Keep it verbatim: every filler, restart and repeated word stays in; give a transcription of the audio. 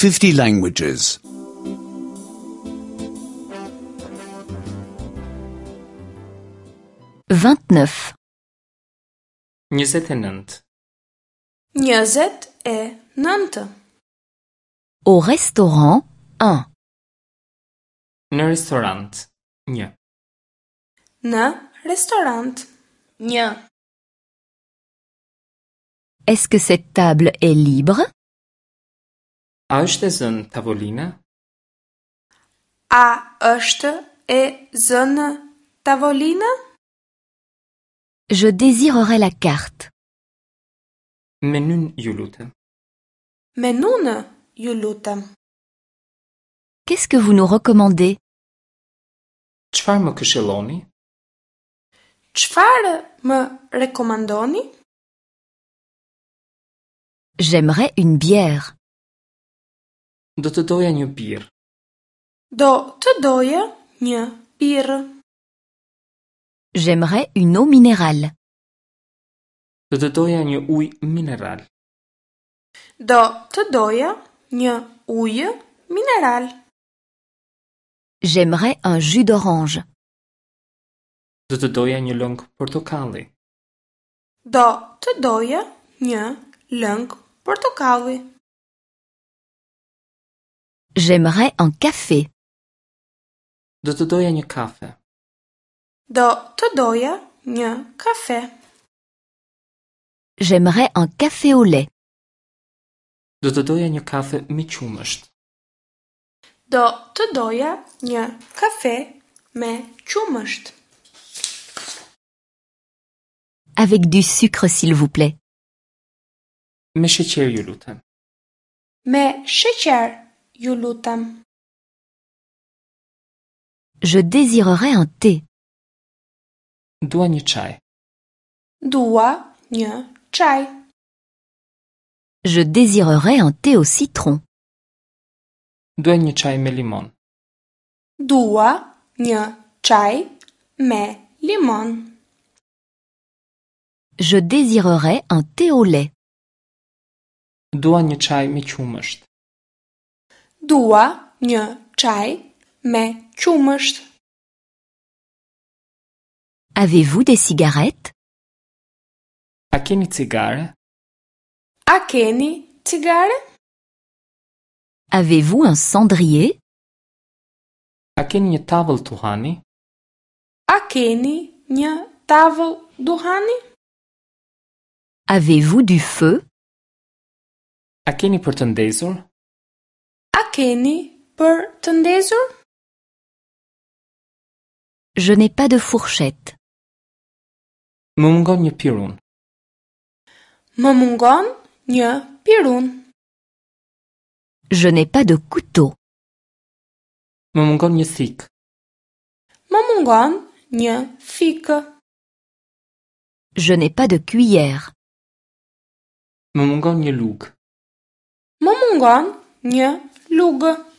fifty languages. vingt-neuf. njëzet e nëntë. njëzet e nëntë. Au restaurant, un. Në restorant, një. Në restorant, një. Est-ce que cette table est libre? A është e zënë tavolina? A është e zënë tavolina? Je désirerais la carte. Menun ju lutem. Menun ju lutem. Qu'est-ce que vous nous recommandez? Çfarë më këshilloni? Çfarë më rekomandoni? J'aimerais une bière. Do të doja një birë. Do të doja një birë. J'aimerais une eau minérale. Do të doja një ujë mineral. Do të doja një ujë mineral. J'aimerais un jus d'orange. Do të doja një lëng portokalli. Do të doja një lëng portokalli. J'aimerais un café. Do të doja një kafe. Do të doja një kafe. J'aimerais un café au lait. Do të doja një kafe me qumësht. Do të doja një kafe me qumësht. Avec du sucre, s'il vous plaît. Me sheqer ju lutem. Me sheqer ju lutem. Je désirerais un thé. Dua një çaj. Dua një çaj. Je désirerais un thé au citron. Dua një çaj me limon. Dua një çaj me limon. Je désirerais un thé au lait. Dua një çaj me qumësht. Dua një çaj me qumësht. Avez-vous des cigarettes? A keni cigare? A keni cigare? Avez-vous un cendrier? A keni një tavull tuhani? A keni një tavull duhani? Avez-vous du feu? A keni për të ndezur? A keni për të ndezur? Je n'ai pas de fourchette. Më mungon një pirun. Më mungon një pirun. Je n'ai pas de couteau. Më mungon një thikë. Më mungon një thikë. Je n'ai pas de cuillère. Më mungon një lugë. Më mungon një lugë.